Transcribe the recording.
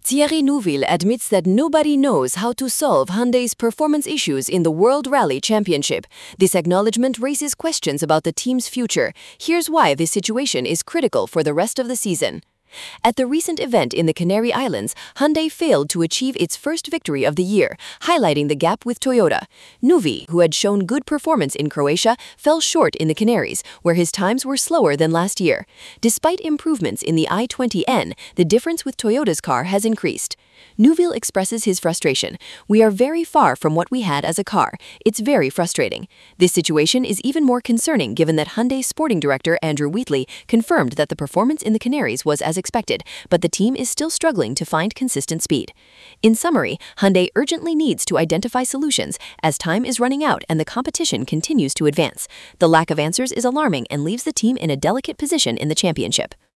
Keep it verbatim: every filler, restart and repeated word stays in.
Thierry Neuville admits that nobody knows how to solve Hyundai's performance issues in the World Rally Championship. This acknowledgement raises questions about the team's future. Here's why this situation is critical for the rest of the season. At the recent event in the Canary Islands, Hyundai failed to achieve its first victory of the year, highlighting the gap with Toyota. Neuville, who had shown good performance in Croatia, fell short in the Canaries, where his times were slower than last year. Despite improvements in the i twenty N, the difference with Toyota's car has increased. Neuville expresses his frustration. "We are very far from what we had as a car. It's very frustrating." This situation is even more concerning given that Hyundai sporting director Andrew Wheatley confirmed that the performance in the Canaries was as expected, but the team is still struggling to find consistent speed. In summary, Hyundai urgently needs to identify solutions as time is running out and the competition continues to advance. The lack of answers is alarming and leaves the team in a delicate position in the championship.